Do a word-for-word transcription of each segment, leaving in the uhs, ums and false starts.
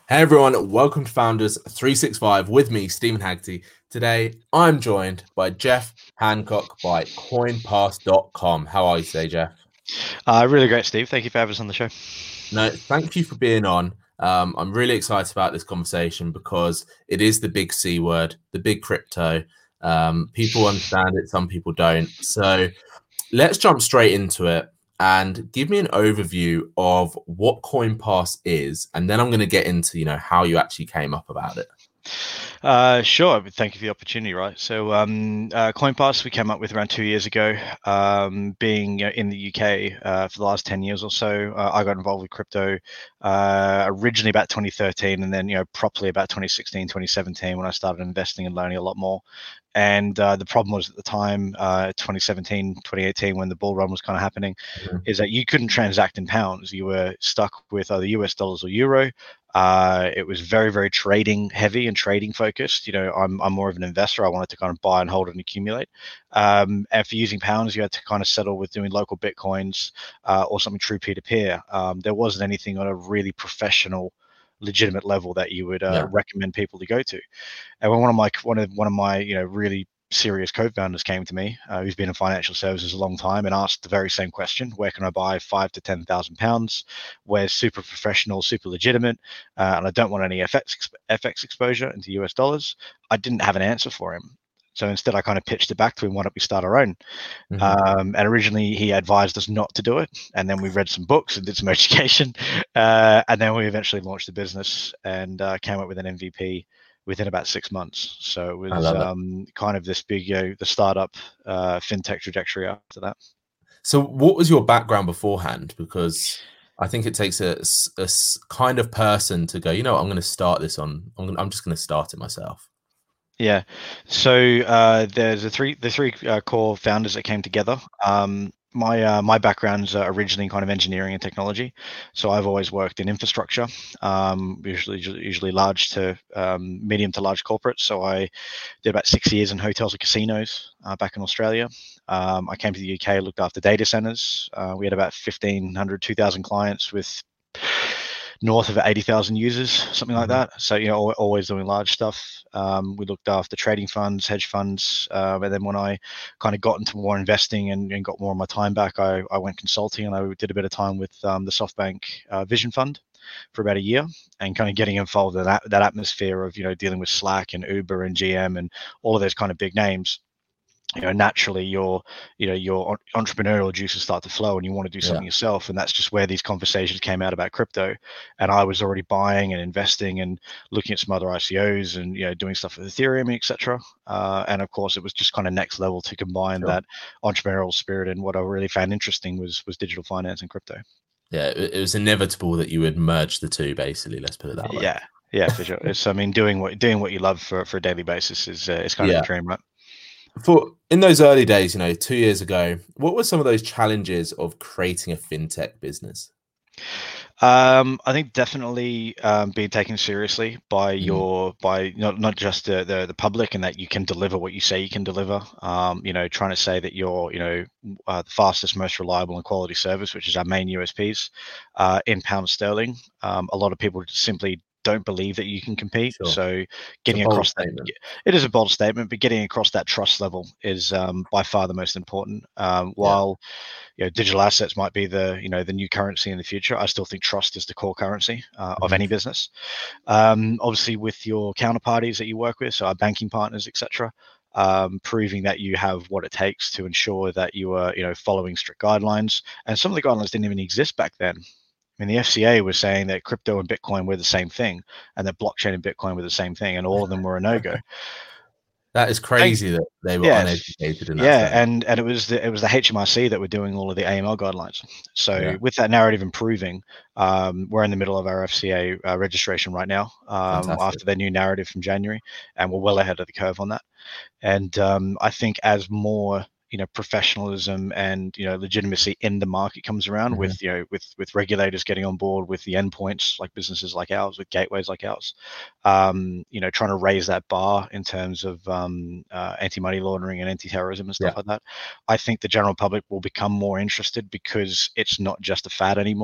Hey everyone, welcome to Founders three sixty-five with me, Stephen Haggerty. Today, I'm joined by Jeff Hancock by coinpass dot com. How are you today, Jeff? Uh, really great, Steve. Thank you for having us on the show. No, thank you for being on. Um, I'm really excited about this conversation because it is the big C word, the big crypto. Um, people understand it, some people don't. So let's jump straight into it and give me an overview of what CoinPass is, and then I'm going to get into, you know, how you actually came up about it. Uh, sure. Thank you for the opportunity. Right. So, um, uh, CoinPass we came up with around two years ago. Um, being uh, in the U K uh, for the last ten years or so, uh, I got involved with crypto uh, originally about twenty thirteen, and then you know properly about twenty sixteen, twenty seventeen when I started investing and learning a lot more. And uh, the problem was at the time, uh, twenty seventeen, twenty eighteen, when the bull run was kind of happening, Mhm. is that you couldn't transact in pounds. You were stuck with either U S dollars or euro. Uh, it was very, very trading heavy and trading focused. You know, I'm, I'm more of an investor. I wanted to kind of buy and hold and accumulate. Um, and for using pounds, you had to kind of settle with doing local Bitcoins uh, or something true peer to peer. There wasn't anything on a really professional, legitimate level that you would uh, Yeah. recommend people to go to. And when one of my one of one of my you know really serious co-founders came to me, uh, who's been in financial services a long time, and asked the very same question: where can I buy five to ten thousand pounds? Where's super professional, super legitimate, uh, and I don't want any F X F X exposure into U S dollars. I didn't have an answer for him. So instead, I kind of pitched it back to him. Why don't we start our own? Mhm. Um, and originally, he advised us not to do it. And then we read some books and did some education. Uh, and then we eventually launched the business and uh, came up with an M V P within about six months. So it I was love it. um, kind of this big, you know, the startup uh, fintech trajectory after that. So, what was your background beforehand? Because I think it takes a, s- a s- kind of person to go, you know, what, I'm going to start this on. I'm, gonna, I'm just going to start it myself. Yeah. So uh, there's the three the three uh, core founders that came together. Um, my uh, my background's uh, originally kind of engineering and technology, so I've always worked in infrastructure, um, usually usually large to um, medium to large corporates. So I did about six years in hotels and casinos uh, back in Australia. Um, I came to the U K, looked after data centers. Uh, we had about fifteen hundred, two thousand clients with north of eighty thousand users, something like Mhm. that. So, you know, always doing large stuff. Um, we looked after trading funds, hedge funds. Um, and then when I kind of got into more investing and, and got more of my time back, I, I went consulting and I did a bit of time with um, the SoftBank uh, Vision Fund for about a year and kind of getting involved in that, that atmosphere of, you know, dealing with Slack and Uber and G M and all of those kind of big names. You know, naturally your you know your entrepreneurial juices start to flow and you want to do Yeah. something yourself, and that's just where these conversations came out about crypto. And I was already buying and investing and looking at some other I C Os and you know doing stuff with Ethereum, etc. Uh, and of course it was just kind of next level to combine Sure. that entrepreneurial spirit, and what I really found interesting was was digital finance and crypto. Yeah. It, it was inevitable that you would merge the two, basically. Let's put it that way. Yeah, yeah, for sure. It's I mean doing what doing what you love for for a daily basis is uh, is kind of the Yeah. dream, right? For in those early days, you know, two years ago, what were some of those challenges of creating a fintech business? Um, I think definitely um, being taken seriously by Mhm. your by not not just the, the the public, and that you can deliver what you say you can deliver. Um, you know, trying to say that you're you know uh, the fastest, most reliable, and quality service, which is our main U S Ps, uh, in pound sterling. Um, a lot of people just simply don't believe that you can compete. Sure. So It's a getting bold across that, statement. it is a bold statement, but getting across that trust level is um, by far the most important. Um, Yeah. while you know, digital assets might be the you know the new currency in the future, I still think trust is the core currency uh, of Mhm. any business. Um, obviously, with your counterparties that you work with, so our banking partners, et cetera. Um, proving that you have what it takes to ensure that you are, you know, following strict guidelines. And some of the guidelines didn't even exist back then. I mean, the F C A was saying that crypto and Bitcoin were the same thing, and that blockchain and Bitcoin were the same thing, and all of them were a no-go. That is Thank, crazy that they were Yes, uneducated in that yeah, sense. and and it was the it was the H M R C that were doing all of the A M L guidelines. So Yeah. with that narrative improving, um, we're in the middle of our F C A uh, registration right now, um, Fantastic. after their new narrative from January, and we're well ahead of the curve on that. And um, I think as more you know professionalism and you know legitimacy in the market comes around, Mhm. with you know with with regulators getting on board with the endpoints like businesses like ours, with gateways like ours, um, you know trying to raise that bar in terms of um, uh, anti-money laundering and anti-terrorism and stuff Yeah. like that. I think the general public will become more interested because it's not just a fad anymore.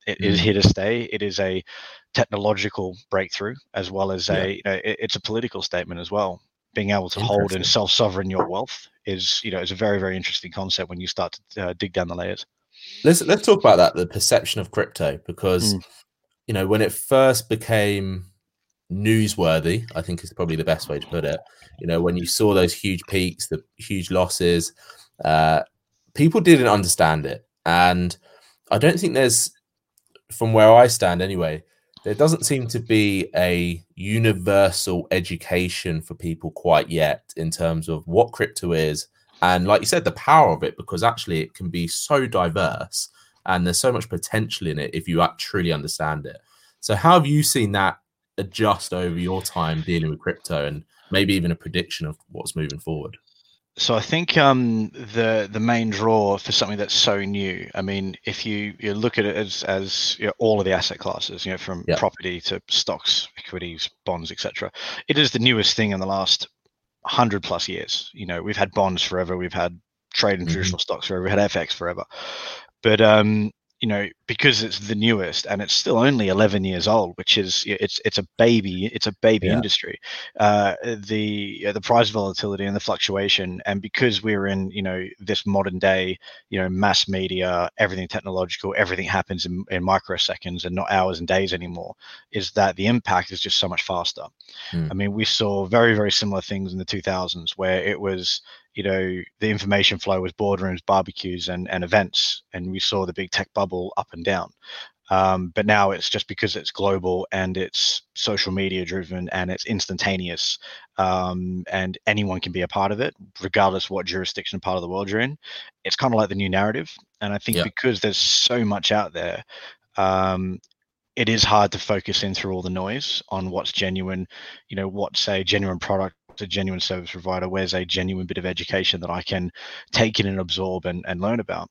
It mm. is here to stay. It is a technological breakthrough, as well as a, yeah. you know, it, it's a political statement as well. Being able to hold and self-sovereign your wealth is, you know, is a very, very interesting concept when you start to uh, dig down the layers. Let's let's talk about that, the perception of crypto, because mm. you know, when it first became newsworthy, I think is probably the best way to put it. You know, when you saw those huge peaks, the huge losses, uh, people didn't understand it, and I don't think there's, from where I stand anyway, there doesn't seem to be a universal education for people quite yet in terms of what crypto is. And like you said, the power of it, because actually it can be so diverse and there's so much potential in it if you truly understand it. So how have you seen that adjust over your time dealing with crypto, and maybe even a prediction of what's moving forward? So I think um, the the main draw for something that's so new, I mean, if you, you look at it as, as you know, all of the asset classes, you know, from yeah. property to stocks, equities, bonds, et cetera, it is the newest thing in the last hundred plus years. You know, we've had bonds forever, we've had trade in mm-hmm. traditional stocks forever, we had F X forever, but um, you know, because it's the newest and it's still only eleven years old, which is it's it's a baby, it's a baby yeah. industry. Uh, the uh, the price volatility and the fluctuation, and because we're in, you know, this modern day, you know, mass media, everything technological, everything happens in, in microseconds and not hours and days anymore, is that the impact is just so much faster. Mm. I mean, we saw very, very similar things in the two thousands where it was, you know, the information flow was boardrooms, barbecues, and, and events, and we saw the big tech bubble up and down. Um, but now it's just because it's global and it's social media driven and it's instantaneous, um, and anyone can be a part of it, regardless what jurisdiction part of the world you're in. It's kind of like the new narrative. And I think yeah. because there's so much out there, um, it is hard to focus in through all the noise on what's genuine, you know, what's a genuine product, a genuine service provider, where's a genuine bit of education that I can take in and absorb and, and learn about.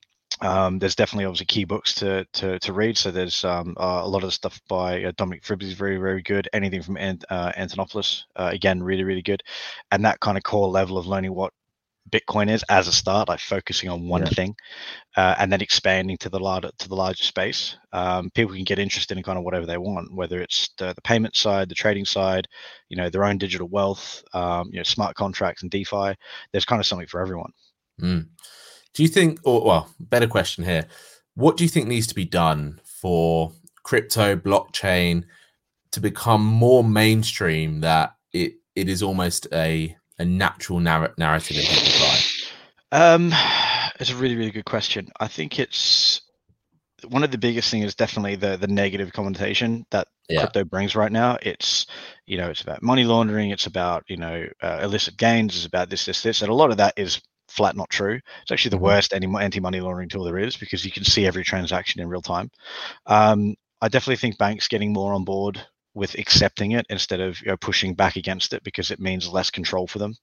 Um, there's definitely obviously key books to to, to read. So there's um, uh, a lot of stuff by uh, Dominic Fribbs is very, very good. Anything from Ant, uh, Antonopoulos, uh, again, really, really good. And that kind of core level of learning what Bitcoin is as a start, like focusing on one yeah. thing, uh, and then expanding to the larger to the larger space. Um, people can get interested in kind of whatever they want, whether it's the, the payment side, the trading side, you know, their own digital wealth, um, you know, smart contracts and DeFi. There's kind of something for everyone. Mm. Do you think, or well, better question here, what do you think needs to be done for crypto, blockchain to become more mainstream, that it it is almost a a natural narr- narrative in people's life? Um, it's a really, really good question. I think it's one of the biggest things is definitely the the negative connotation that yeah. crypto brings right now. It's, you know, it's about money laundering. It's about, you know, uh, illicit gains. It's about this, this, this. And a lot of that is flat not true. It's actually the mm-hmm. worst anti-money laundering tool there is, because you can see every transaction in real time. Um, I definitely think banks getting more on board with accepting it instead of, you know, pushing back against it, because it means less control for them.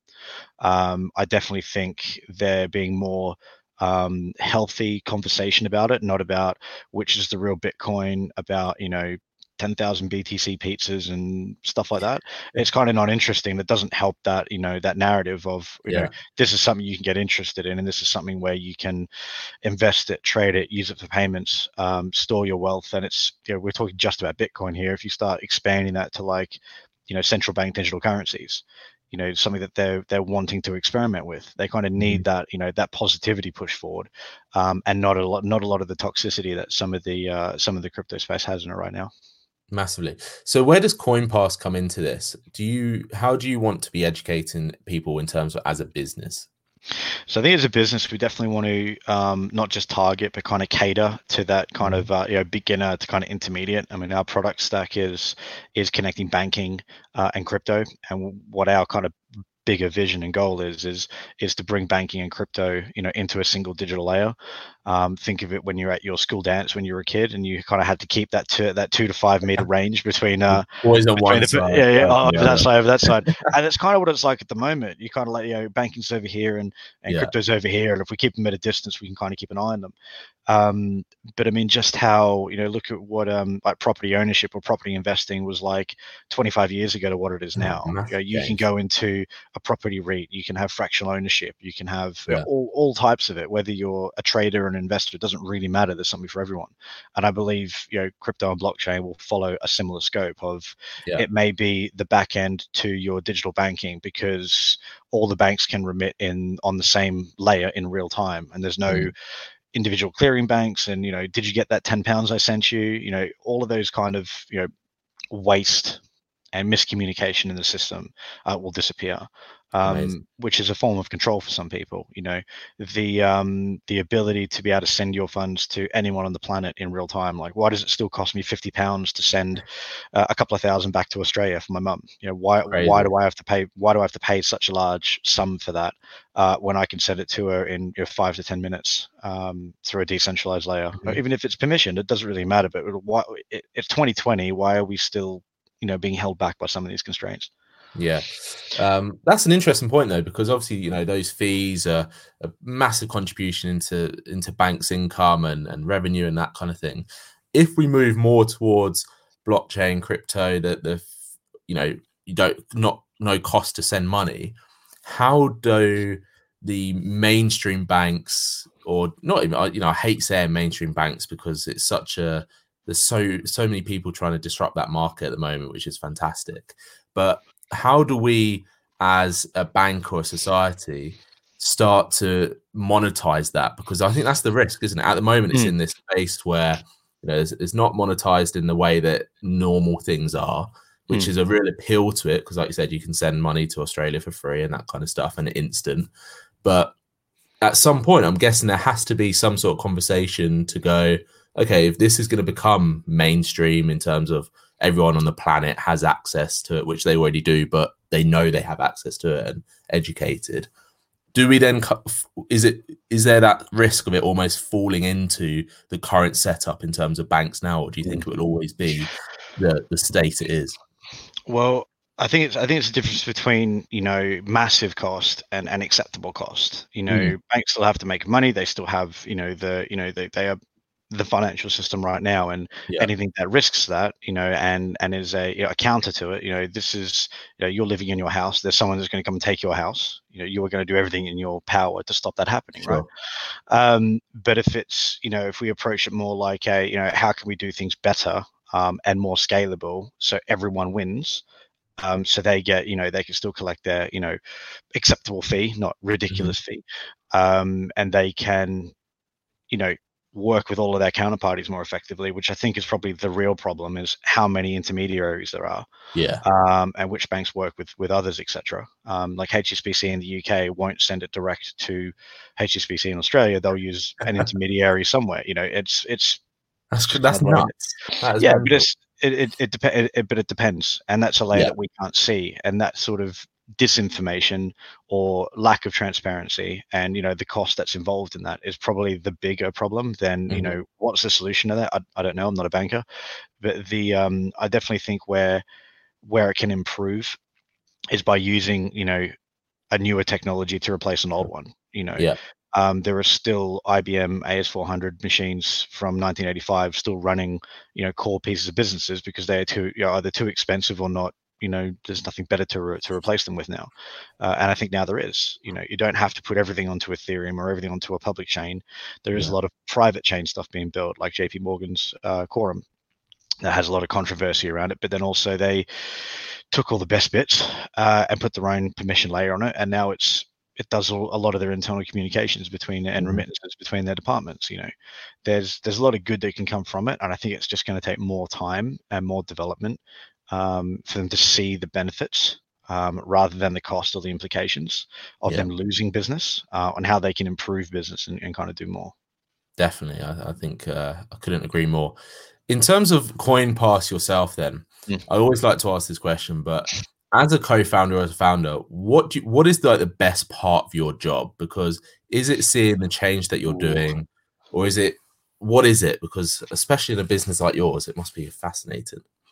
Um, I definitely think there being more um, healthy conversation about it, not about which is the real Bitcoin, about, you know, ten thousand B T C pizzas and stuff like that. It's kind of not interesting. That doesn't help that, you know, that narrative of, you yeah. know, this is something you can get interested in, and this is something where you can invest it, trade it, use it for payments, um, store your wealth. And it's, you know, we're talking just about Bitcoin here. If you start expanding that to, like, you know, central bank digital currencies, you know, something that they're they're wanting to experiment with. They kind of need mm-hmm. that, you know, that positivity push forward, um, and not a lot, not a lot of the toxicity that some of the uh, some of the crypto space has in it right now. Massively. So where does CoinPass come into this? Do you, how do you want to be educating people in terms of as a business? So I think as a business, we definitely want to um, not just target, but kind of cater to that kind mm-hmm. of uh, you know, beginner to kind of intermediate. I mean, our product stack is is connecting banking uh, and crypto, and what our kind of bigger vision and goal is is is to bring banking and crypto, you know, into a single digital layer. Um, think of it when you're at your school dance when you were a kid, and you kind of had to keep that to that two to five meter range between uh always on one the, side, yeah, yeah, oh, over that side, over that side, and it's kind of what it's like at the moment. You kind of like, you know, banking's over here and and yeah. crypto's over here, and if we keep them at a distance, we can kind of keep an eye on them. Um, but I mean, just how, you know, look at what um like property ownership or property investing was like twenty-five years ago to what it is now. Oh, you know, you can go into a property REIT, you can have fractional ownership, you can have Yeah. all, all types of it, whether you're a trader or an investor, it doesn't really matter. There's something for everyone. And I believe, you know, crypto and blockchain will follow a similar scope of Yeah. it may be the back end to your digital banking, because all the banks can remit in on the same layer in real time. And there's no mm. individual clearing banks. And, you know, did you get that ten pounds I sent you? You know, all of those kind of, you know, waste and miscommunication in the system uh, will disappear, um, which is a form of control for some people. You know, the um, the ability to be able to send your funds to anyone on the planet in real time. Like, why does it still cost me fifty pounds to send uh, a couple of thousand back to Australia for my mum? You know, why Crazy. why do I have to pay? Why do I have to pay such a large sum for that uh, when I can send it to her in you know, five to ten minutes um, through a decentralized layer? Mm-hmm. Or even if it's permissioned, it doesn't really matter. But why? It, it's twenty twenty. Why are we still you know, being held back by some of these constraints? Yeah, um, that's an interesting point though, because obviously, you know, those fees are a massive contribution into into banks' income and, and revenue and that kind of thing. If we move more towards blockchain, crypto, that the, you know, you don't not no cost to send money, how do the mainstream banks, or not even, you know, I hate saying mainstream banks because it's such a There's so so many people trying to disrupt that market at the moment, which is fantastic. But how do we, as a bank or a society, start to monetize that? Because I think that's the risk, isn't it? At the moment, it's mm. in this space where you know it's, it's not monetized in the way that normal things are, which mm. is a real appeal to it. Because, like you said, you can send money to Australia for free and that kind of stuff, and instant. But at some point, I'm guessing there has to be some sort of conversation to go, okay, if this is going to become mainstream in terms of everyone on the planet has access to it, which they already do, but they know they have access to it and educated, do we then, is it, is there that risk of it almost falling into the current setup in terms of banks now, or do you think it will always be the, the state it is? Well, I think it's I think it's the difference between you know massive cost and, and acceptable cost. You know, mm. banks still have to make money. They still have you know the you know they they are the financial system right now, and yeah. anything that risks that, you know, and and is a, you know, a counter to it. You know, this is you know, you're living in your house. There's someone that's going to come and take your house. You know, you are going to do everything in your power to stop that happening, sure. right? Um, but if it's you know, if we approach it more like a you know, how can we do things better um, and more scalable so everyone wins. Um, so they get, you know, they can still collect their, you know, acceptable fee, not ridiculous mm-hmm. fee, um, and they can, you know, work with all of their counterparties more effectively, which I think is probably the real problem, is how many intermediaries there are, yeah, um, and which banks work with with others, et cetera. Um, like H S B C in the U K won't send it direct to H S B C in Australia; they'll use an intermediary somewhere. You know, it's it's that's that's nuts. That yeah, but it's it it, it depends, but it depends, and that's a layer yeah. that we can't see, and that sort of disinformation or lack of transparency and you know the cost that's involved in that is probably the bigger problem than mm-hmm. you know what's the solution to that. I, I don't know, I'm not a banker, but the um I definitely think where where it can improve is by using you know a newer technology to replace an old one. You know yeah um there are still I B M A S four hundred machines from nineteen eighty-five still running you know core pieces of businesses because they are too you know, either too expensive or not. You know, there's nothing better to re- to replace them with now, uh, and I think now there is. You know, you don't have to put everything onto Ethereum or everything onto a public chain. There is yeah. a lot of private chain stuff being built, like J P Morgan's uh, Quorum, that has a lot of controversy around it. But then also they took all the best bits uh, and put their own permission layer on it, and now it's it does all, a lot of their internal communications between and remittances between their departments. You know, there's there's a lot of good that can come from it, and I think it's just going to take more time and more development. Um, for them to see the benefits um, rather than the cost or the implications of yeah. them losing business uh, and how they can improve business and, and kind of do more. Definitely. I, I think uh, I couldn't agree more. In terms of CoinPass yourself then, mm. I always like to ask this question, but as a co-founder or as a founder, what do you, what is the, like, the best part of your job? Because is it seeing the change that you're Ooh. doing, or is it, what is it? Because especially in a business like yours, it must be fascinating.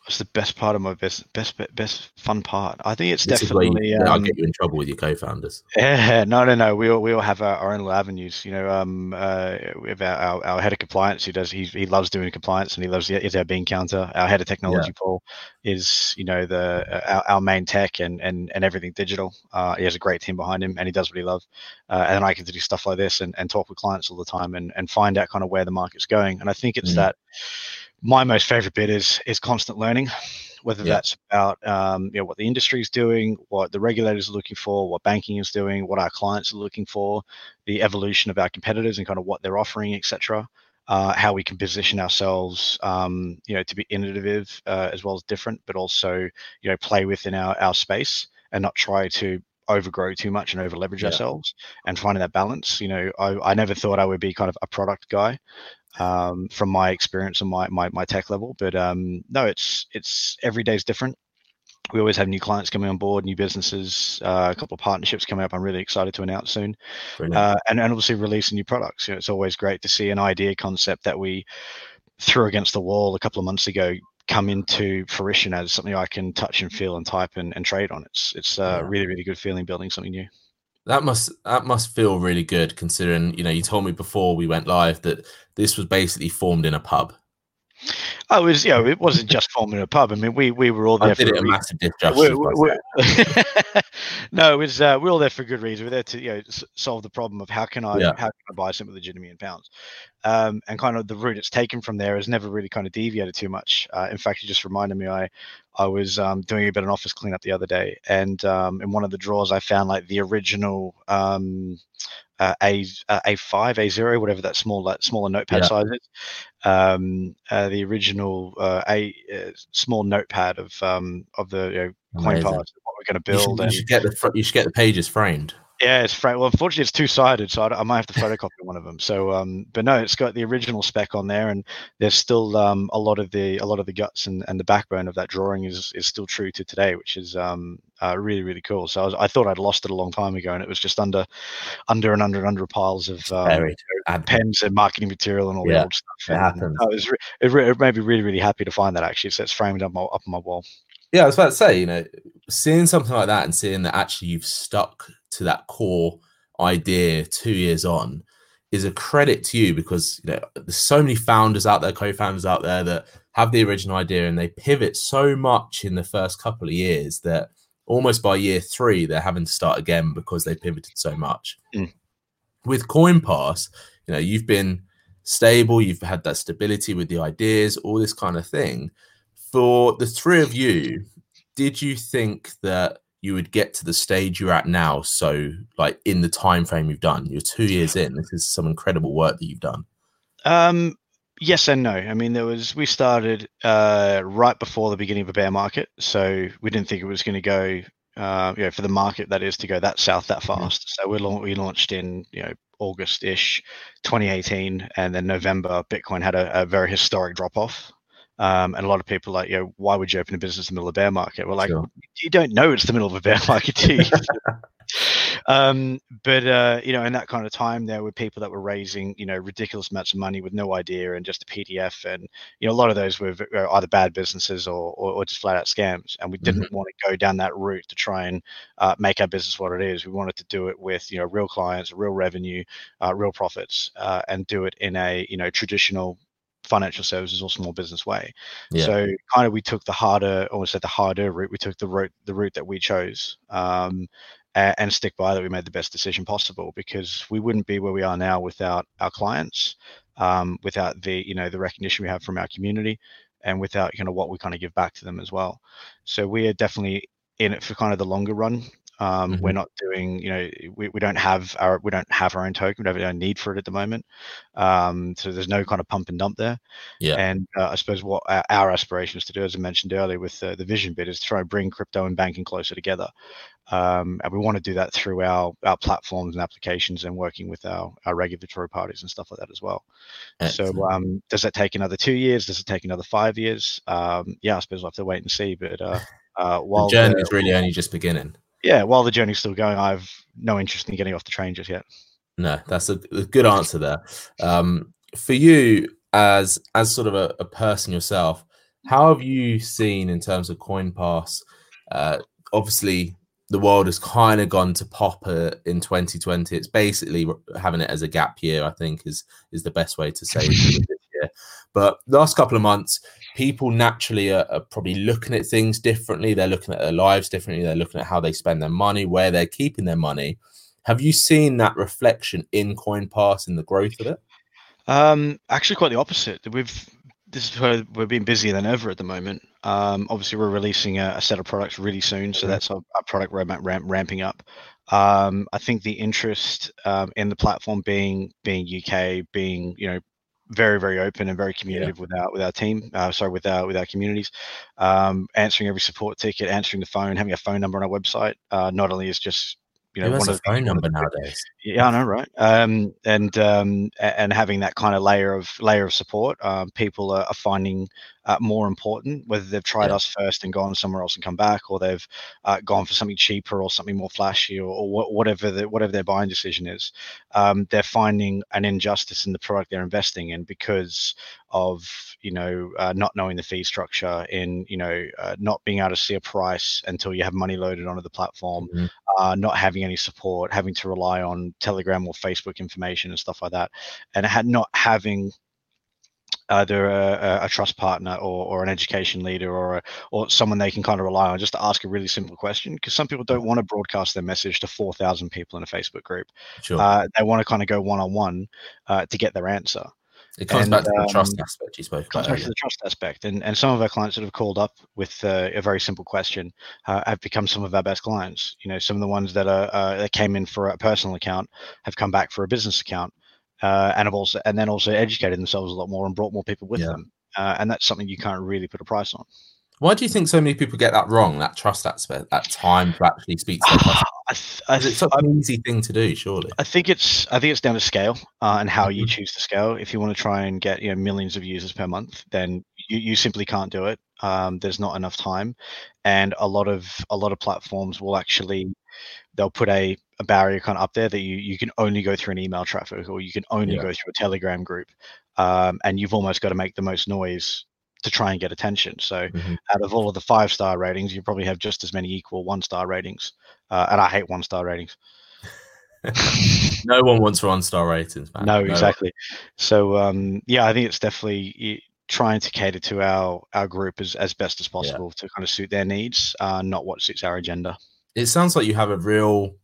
What's the best part of my best best best fun part? I think it's This is where you, definitely. I'll Um, get you in trouble with your co-founders. Yeah, no, no, no. We all we all have our, our own little avenues. You know, um, uh, we have our, our, our head of compliance who does he he loves doing compliance and he loves is our bean counter. Our head of technology, Yeah. Paul, is you know the uh, our, our main tech and and and everything digital. Uh, he has a great team behind him and he does what he loves. Uh, and then I get to do stuff like this and, and talk with clients all the time and and find out kind of where the market's going. And I think it's Mm. that my most favorite bit is is constant learning. Whether Yeah. that's about um, you know what the industry is doing, what the regulators are looking for, what banking is doing, what our clients are looking for, the evolution of our competitors and kind of what they're offering, et cetera. Uh, how we can position ourselves, um, you know, to be innovative uh, as well as different, but also you know play within our our space and not try to overgrow too much and over leverage Yeah. ourselves and finding that balance. You know, I, I never thought I would be kind of a product guy um, from my experience and my, my, my tech level. But um, no, it's it's every day is different. We always have new clients coming on board, new businesses, uh, a couple of partnerships coming up. I'm really excited to announce soon, uh, and and obviously releasing new products. You know, it's always great to see an idea concept that we threw against the wall a couple of months ago come into fruition as something I can touch and feel and type and, and trade on. It's it's a Yeah. really really good feeling building something new. That must that must feel really good, considering, you know, you told me before we went live that this was basically formed in a pub. Oh, it was, you know, it wasn't just forming a pub. I mean, we we were all I there did for it a a reason. massive disjustice We're, by we're, saying. no, it was uh, we're all there for a good reason. We're there to you know s- solve the problem of how can I Yeah. how can I buy something legitimately in pounds, um, and kind of the route it's taken from there has never really kind of deviated too much. Uh, in fact, you just reminded me I I was um, doing a bit of an office cleanup the other day, and um, in one of the drawers I found like the original. Um, uh, A uh, A five, A zero, whatever that small that smaller notepad Yeah. size is, um, uh, the original uh, a uh, small notepad of um, of the you know, coin Amazing. pass, what we're going to You should, build, you and should get the fr- you should get the pages framed. yeah, it's fra- well, unfortunately, it's two sided, so I, I might have to photocopy one of them. So, um, but no, it's got the original spec on there, and there's still um, a lot of the a lot of the guts and, and the backbone of that drawing is is still true to today, which is um, uh, really really cool. So I, was, I thought I'd lost it a long time ago, and it was just under under and under and under piles of um, Buried. Admin. pens and marketing material and all the Yeah, old stuff. it And happens. I was re- it, re- it made me really really happy to find that actually. So it's framed up my, up on my wall. Yeah, I was about to say, you know, seeing something like that and seeing that actually you've stuck to that core idea two years on is a credit to you, because, you know, there's so many founders out there, co-founders out there that have the original idea and they pivot so much in the first couple of years that almost by year three they're having to start again because they pivoted so much. Mm. With CoinPass, you know, you've been stable, you've had that stability with the ideas, all this kind of thing. For the three of you, did you think that you would get to the stage you're at now? So, like, in the time frame you've done, you're two years in. This is some incredible work that you've done. Um, yes and no. I mean, there was we started uh, right before the beginning of a bear market, so we didn't think it was going to go. Uh, you know, for the market that is to go that south that fast. Mm. So we la- we launched in you know August-ish, twenty eighteen, and then November, Bitcoin had a, a very historic drop off. Um, and a lot of people are like, you know, why would you open a business in the middle of a bear market? We're like, sure. You don't know it's the middle of a bear market, do you? um, but uh, you know, in that kind of time, there were people that were raising, you know, ridiculous amounts of money with no idea and just a P D F, and you know, a lot of those were either bad businesses or or, or just flat out scams. And we didn't mm-hmm. want to go down that route to try and uh, make our business what it is. We wanted to do it with you know real clients, real revenue, uh, real profits, uh, and do it in a you know traditional financial services or small business way. Yeah. So kind of we took the harder, almost said the harder route. We took the route the route that we chose. Um, and stick by that. We made the best decision possible, because we wouldn't be where we are now without our clients, um, without the you know the recognition we have from our community, and without you know what we kind of give back to them as well. So we are definitely in it for kind of the longer run. Um, mm-hmm. We're not doing, you know, we, we don't have our we don't have our own token. We don't have any need for it at the moment. Um, so there's no kind of pump and dump there. Yeah. And uh, I suppose what our, our aspiration is to do, as I mentioned earlier, with uh, the vision bit, is to try and bring crypto and banking closer together. Um, and we want to do that through our our platforms and applications, and working with our, our regulatory parties and stuff like that as well. Excellent. So um, does that take another two years? Does it take another five years? Um, yeah, I suppose we'll have to wait and see. But uh, uh, while the journey is really only just beginning. Yeah, while the journey's still going, I have no interest in getting off the train just yet. No, that's a, a good answer there. Um, for you, as as sort of a, a person yourself, How have you seen in terms of CoinPass? Uh, obviously, the world has kind of gone to pop uh, in twenty twenty. It's basically having it as a gap year, I think, is is the best way to say it this year. But last couple of months, people naturally are, are probably looking at things differently. They're looking at their lives differently. They're looking at how they spend their money, where they're keeping their money. Have you seen that reflection in CoinPass and the growth of it? Um, actually, quite the opposite. We've this is where we're being busier than ever at the moment. Um, obviously, we're releasing a, a set of products really soon, so that's our, our product roadmap ramp, ramping up. Um, I think the interest um, in the platform being being U K, being you know very very open and very communicative yeah. with our with our team, uh, sorry with our with our communities, um, answering every support ticket, answering the phone, having a phone number on our website. Uh, not only is just you know, Who has one a of the phone number nowadays? Yeah, I know, right? Um, and um, and having that kind of layer of layer of support, um, people are, are finding uh, more important. Whether they've tried Yeah. us first and gone somewhere else and come back, or they've uh, gone for something cheaper or something more flashy, or, or whatever the, whatever their buying decision is, um, they're finding an injustice in the product they're investing in because of you know uh, not knowing the fee structure, in you know uh, not being able to see a price until you have money loaded onto the platform. Mm-hmm. Uh, not having any support, having to rely on Telegram or Facebook information and stuff like that, and had not having either a, a trust partner or, or an education leader or a, or someone they can kind of rely on just to ask a really simple question, because some people don't want to broadcast their message to four thousand people in a Facebook group. Sure. Uh, they want to kind of go one-on-one uh, to get their answer. It comes and, back to the um, trust aspect you spoke comes about. back to the trust aspect, and and some of our clients that have called up with uh, a very simple question uh, have become some of our best clients. You know, some of the ones that are uh, that came in for a personal account have come back for a business account, uh, and have also and then also educated themselves a lot more and brought more people with yeah. them. Uh, and that's something you can't really put a price on. Why do you think so many people get that wrong? That trust aspect, that time to actually speak to their customers. I th- I th- it's such an easy thing to do, surely. I think it's I think it's down to scale uh, and how mm-hmm. you choose to scale. If you want to try and get you know millions of users per month, then you, you simply can't do it. Um, there's not enough time, and a lot of a lot of platforms will actually they'll put a, a barrier kind of up there that you you can only go through an email traffic, or you can only yeah. go through a Telegram group, um, and you've almost got to make the most noise to try and get attention. So mm-hmm. out of all of the five star ratings, you probably have just as many equal one star ratings, uh, and I hate one star ratings. No one wants one star ratings, man. No, no exactly. One. So um, yeah, I think it's definitely trying to cater to our our group as, as best as possible yeah. to kind of suit their needs, uh, not what suits our agenda. It sounds like you have a real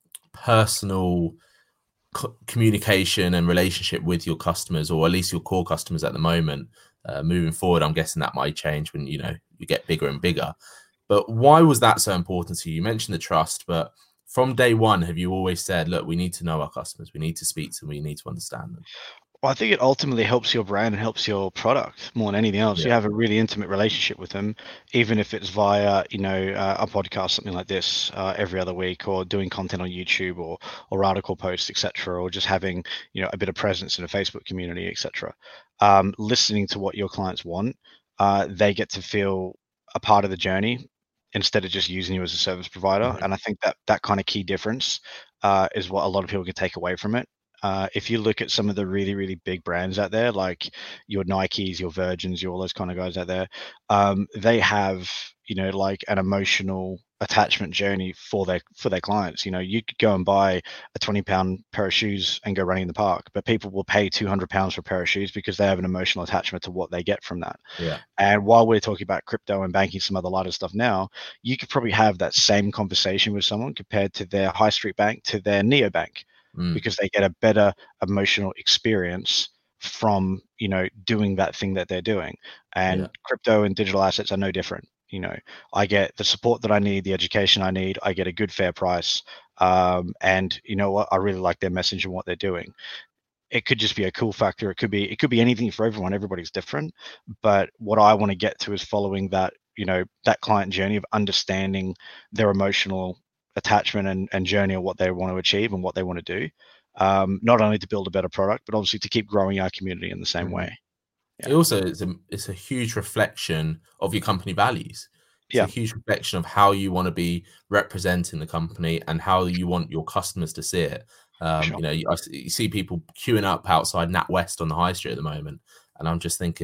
personal co- communication and relationship with your customers, or at least your core customers at the moment. Uh, moving forward, I'm guessing that might change when you know you get bigger and bigger. But why was that so important to you? You mentioned the trust, but from day one, have you always said, look, we need to know our customers, we need to speak to them, we need to understand them? Well, I think it ultimately helps your brand and helps your product more than anything else. Yeah. You have a really intimate relationship with them, even if it's via, you know, uh, a podcast, something like this, uh, every other week, or doing content on YouTube, or or article posts, et cetera, or just having, you know, a bit of presence in a Facebook community, et cetera. Um, listening to what your clients want, uh, they get to feel a part of the journey instead of just using you as a service provider. Mm-hmm. And I think that that kind of key difference uh, is what a lot of people can take away from it. Uh, if you look at some of the really, really big brands out there, like your Nikes, your Virgins, your all those kind of guys out there, um, they have, you know, like an emotional attachment journey for their for their clients. You know, you could go and buy a twenty pound pair of shoes and go running in the park, but people will pay two hundred pounds for a pair of shoes because they have an emotional attachment to what they get from that. Yeah. And while we're talking about crypto and banking, some other lighter stuff now, you could probably have that same conversation with someone compared to their high street bank to their neobank. Mm. Because they get a better emotional experience from, you know, doing that thing that they're doing. And yeah. crypto and digital assets are no different. You know, I get the support that I need, the education I need, I get a good, fair price. Um, and you know what, I really like their message and what they're doing. It could just be a cool factor. It could be, it could be anything for everyone. Everybody's different. But what I want to get to is following that, you know, that client journey of understanding their emotional attachment and, and journey of what they want to achieve and what they want to do, um, not only to build a better product, but obviously to keep growing our community in the same mm-hmm. way. Yeah. It also is a, it's a huge reflection of your company values. It's yeah. a huge reflection of how you want to be representing the company and how you want your customers to see it. Um, sure. You know, you, I, you see people queuing up outside NatWest on the high street at the moment, and I'm just thinking,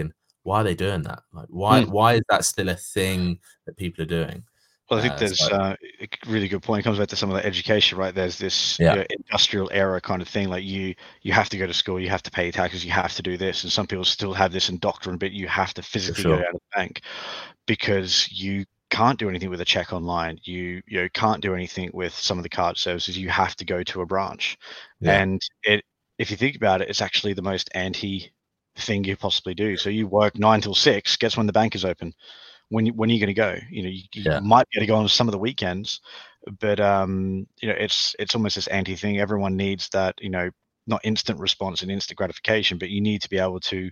why are they doing that? Like, why mm. why is that still a thing that people are doing? Well, I think uh, there's so, uh, a really good point. It comes back to some of the education, right? There's this yeah. you know, industrial era kind of thing. Like you, you have to go to school, you have to pay taxes, you have to do this. And some people still have this indoctrined bit. You have to physically sure. go down to the bank because you can't do anything with a check online. You, you know, can't do anything with some of the card services. You have to go to a branch. Yeah. And it, if you think about it, it's actually the most anti thing you possibly do. So you work nine till six. Guess when the bank is open? When when are you going to go? You know, you, you yeah. might be able to go on some of the weekends, but um, you know, it's it's almost this anti thing. Everyone needs that, you know, not instant response and instant gratification, but you need to be able to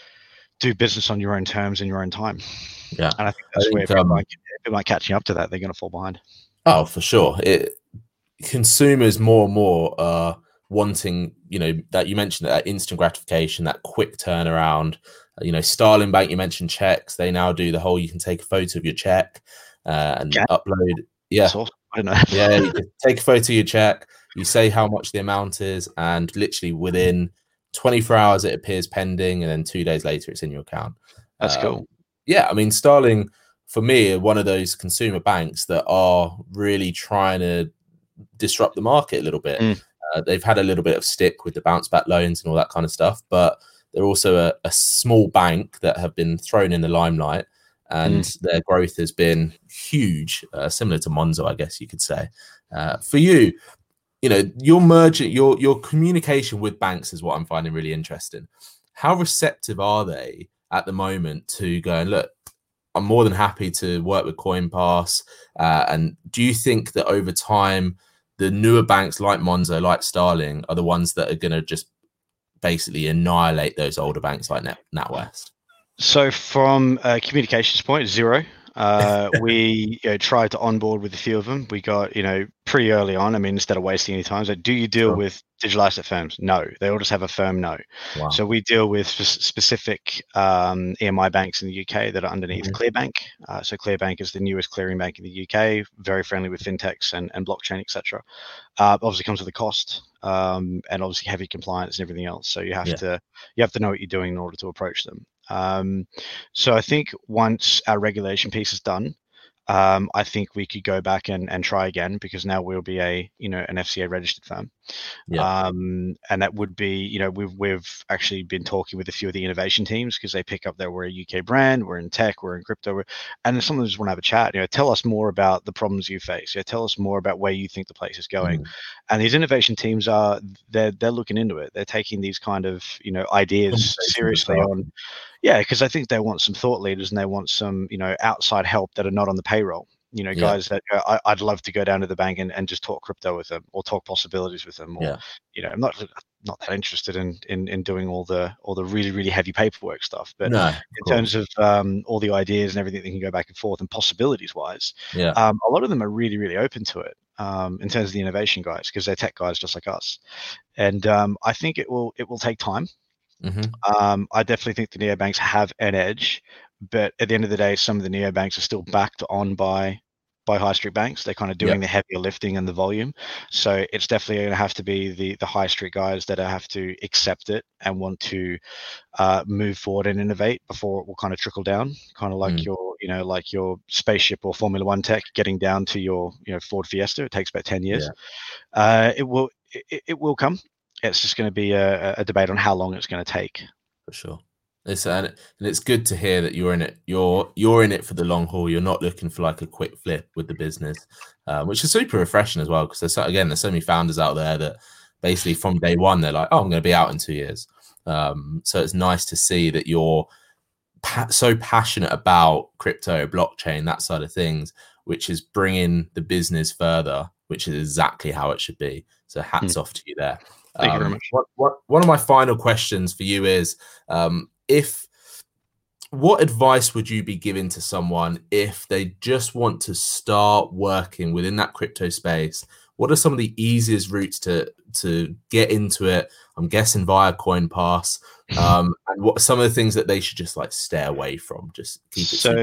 do business on your own terms in your own time. Yeah, and I think that's I where think, people, um, aren't, people aren't catching up to that. They're going to fall behind. Oh, for sure. It consumers more and more are wanting, you know, that you mentioned that instant gratification, that quick turnaround. You know, Starling Bank, you mentioned checks. They now do the whole, you can take a photo of your check uh, and yeah. upload. Yeah. Awesome. I know. yeah. You just take a photo of your check. You say how much the amount is, and literally within twenty-four hours, it appears pending. And then two days later, it's in your account. That's um, cool. Yeah. I mean, Starling, for me, are one of those consumer banks that are really trying to disrupt the market a little bit. Mm. Uh, they've had a little bit of stick with the bounce back loans and all that kind of stuff, but they're also a, a small bank that have been thrown in the limelight, and mm. their growth has been huge, uh, similar to Monzo, I guess you could say. Uh, for you, you know, your merging, your your communication with banks is what I'm finding really interesting. How receptive are they at the moment to going, look, I'm more than happy to work with CoinPass, uh, and do you think that over time, the newer banks like Monzo, like Starling, are the ones that are going to just basically annihilate those older banks like Net, NatWest? So from a communications point, zero. Uh, we you know, tried to onboard with a few of them. We got, you know, pretty early on. I mean, instead of wasting any time, so do you deal sure. with digital asset firms? No, they all just have a firm no. Wow. So we deal with sp- specific um, E M I banks in the U K that are underneath mm-hmm. Clearbank. Uh, so Clearbank is the newest clearing bank in the U K, very friendly with fintechs and, and blockchain, et cetera. Uh, obviously comes with a cost um, and obviously heavy compliance and everything else. So you have yeah. to you have to know what you're doing in order to approach them. Um, so I think once our regulation piece is done, um, I think we could go back and, and try again, because now we'll be a, you know, an F C A registered firm. Yeah. Um, and that would be, you know, we've, we've actually been talking with a few of the innovation teams, because they pick up that we're a U K brand, we're in tech, we're in crypto, we're, and some of them just want to have a chat, you know, tell us more about the problems you face. Yeah. Tell us more about where you think the place is going. Mm. And these innovation teams are, they're, they're looking into it. They're taking these kind of, you know, ideas seriously on, yeah, because I think they want some thought leaders and they want some, you know, outside help that are not on the payroll. You know, yeah. guys that uh, I, I'd love to go down to the bank and, and just talk crypto with them, or talk possibilities with them. Or, yeah. you know, I'm not not that interested in, in in doing all the all the really really heavy paperwork stuff. But no, in course. terms of um, all the ideas and everything that can go back and forth and possibilities wise, yeah, um, a lot of them are really really open to it. Um, in terms of the innovation guys, because they're tech guys just like us, and um, I think it will it will take time. Mm-hmm. Um, I definitely think the neobanks have an edge, but at the end of the day, some of the neobanks are still backed on by by high street banks. They're kind of doing yep. the heavier lifting and the volume. So it's definitely going to have to be the the high street guys that have to accept it and want to uh, move forward and innovate before it will kind of trickle down, kind of like mm. your, you know, like your spaceship or Formula One tech getting down to your, you know, Ford Fiesta. It takes about ten years. Yeah. Uh, it will it, it will come. It's just going to be a, a debate on how long it's going to take. For sure. It's, and, and it's good to hear that you're in it. You're you're in it for the long haul. You're not looking for like a quick flip with the business, uh, which is super refreshing as well. Because there's so, again, there's so many founders out there that basically from day one they're like, "Oh, I'm going to be out in two years." Um, so it's nice to see that you're pa- so passionate about crypto, blockchain, that side of things, which is bringing the business further, which is exactly how it should be. So hats mm. off to you there. Thank um, you very much. What, what, one of my final questions for you is, um, if what advice would you be giving to someone if they just want to start working within that crypto space? What are some of the easiest routes to to get into it? I'm guessing via CoinPass. Um, and what are some of the things that they should just like stay away from? Just keep it so simple.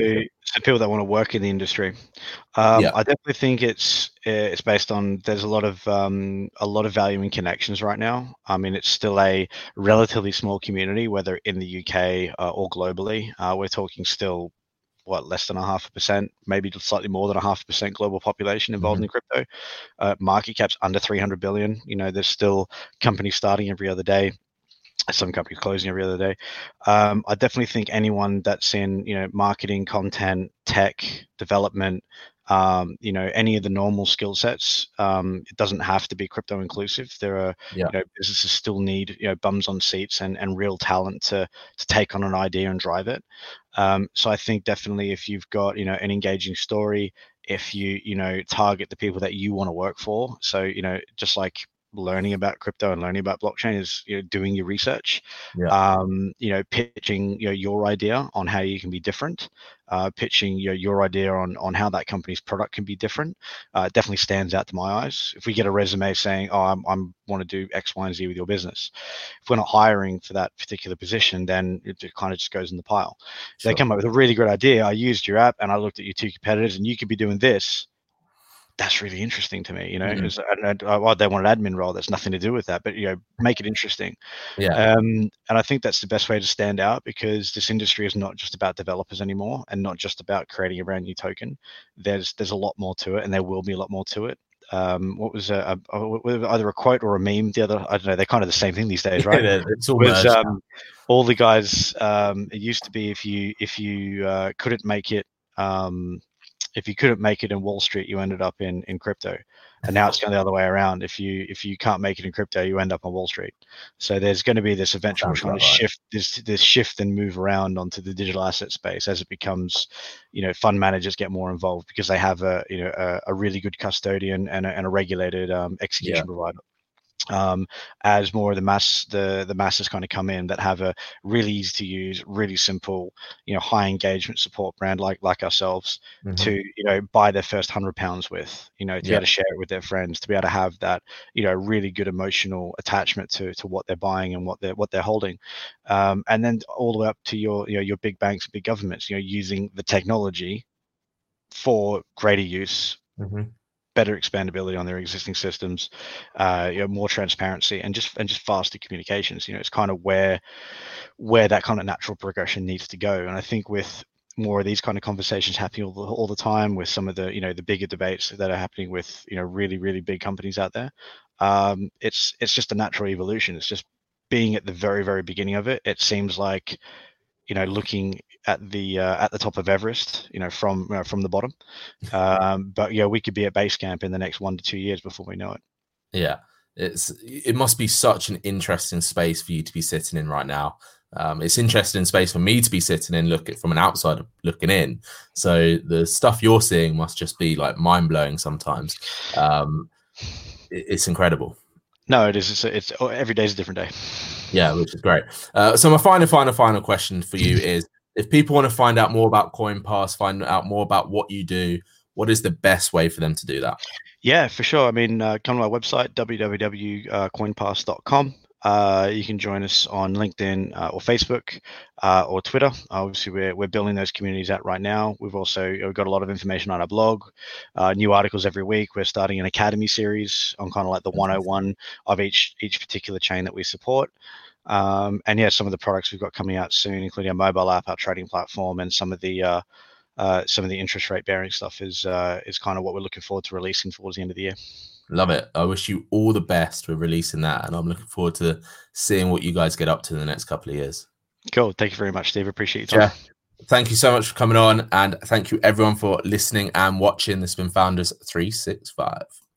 So people that want to work in the industry. Um, Yeah. I definitely think it's it's based on there's a lot of um, a lot of value in connections right now. I mean, it's still a relatively small community, whether in the U K uh, or globally. Uh, we're talking still what less than a half a percent, maybe slightly more than a half a percent global population involved Mm-hmm. in crypto. Uh, market cap's under three hundred billion. You know, there's still companies starting every other day. Some companies closing every other day. Um, I definitely think anyone that's in, you know, marketing, content, tech, development, um, you know, any of the normal skill sets, um, it doesn't have to be crypto inclusive. There are, Yeah. you know, businesses still need, you know, bums on seats and, and real talent to to take on an idea and drive it. Um, so I think definitely if you've got, you know, an engaging story, if you, you know, target the people that you want to work for. So, you know, just like learning about crypto and learning about blockchain is, you know, doing your research, Yeah. um, you know, pitching, you know, your idea on how you can be different, uh, pitching, you know, your idea on on how that company's product can be different. Uh, it definitely stands out to my eyes. If we get a resume saying, "Oh, I'm, I'm want to do X, Y, and Z with your business," if we're not hiring for that particular position, then it, it kind of just goes in the pile. If Sure. they come up with a really good idea, I used your app and I looked at your two competitors, and you could be doing this. That's really interesting to me, you know. Mm. And, and, uh, well, they want an admin role. That's nothing to do with that, but you know, make it interesting. Yeah. Um, and I think that's the best way to stand out because this industry is not just about developers anymore, and not just about creating a brand new token. There's there's a lot more to it, and there will be a lot more to it. Um, what was a, a, a, either a quote or a meme? The other, I don't know. They're kind of the same thing these days, right? Yeah, it's all was merged. um, all the guys. Um, it used to be if you if you uh, couldn't make it. Um, if you couldn't make it in Wall Street, you ended up in, in crypto. And now it's going the other way around. If you if you can't make it in crypto, you end up on Wall Street. So there's going to be this eventual Sounds kind of about right. shift, this this shift and move around onto the digital asset space as it becomes, you know, fund managers get more involved because they have a you know a, a really good custodian and a, and a regulated um, execution Yeah. provider. Um, as more of the mass the the masses kind of come in that have a really easy to use, really simple, you know, high engagement support brand like like ourselves Mhm. to you know buy their first hundred pounds with, you know, to be Yeah. able to share it with their friends, to be able to have that you know really good emotional attachment to to what they're buying and what they're what they're holding, um, and then all the way up to your you know your big banks and big governments, you know, using the technology for greater use. Mhm. Better expandability on their existing systems, uh, you know, more transparency, and just and just faster communications. You know, it's kind of where where that kind of natural progression needs to go. And I think with more of these kind of conversations happening all the, all the time, with some of the you know the bigger debates that are happening with you know really really big companies out there, um, it's it's just a natural evolution. It's just being at the very very beginning of it. It seems like you know looking at the uh, at the top of Everest, you know, from you know, from the bottom. Um, but yeah, we could be at base camp in the next one to two years before we know it. Yeah, it's it must be such an interesting space for you to be sitting in right now. Um, it's interesting space for me to be sitting in, look at from an outsider looking in. So the stuff you're seeing must just be like mind blowing sometimes. Um, it, it's incredible. No, it is. It's, it's oh, every day is a different day. Yeah, which is great. Uh, so my final, final, final question for you is: if people want to find out more about CoinPass, find out more about what you do, what is the best way for them to do that? Yeah, for sure. I mean, uh, come to our website, w w w dot coinpass dot com. Uh, you can join us on LinkedIn uh, or Facebook uh, or Twitter. Obviously, we're, we're building those communities out right now. We've also we've got a lot of information on our blog, uh, new articles every week. We're starting an academy series on kind of like the one oh one of each each particular chain that we support. Um, and yeah, some of the products we've got coming out soon, including our mobile app, our trading platform, and some of the uh, uh, some of the interest rate bearing stuff is uh, is kind of what we're looking forward to releasing towards the end of the year. Love it. I wish you all the best with releasing that, and I'm looking forward to seeing what you guys get up to in the next couple of years. Cool. Thank you very much, Steve. Appreciate your time. Yeah. Thank you so much for coming on, and thank you everyone for listening and watching. This has been Founders three sixty-five.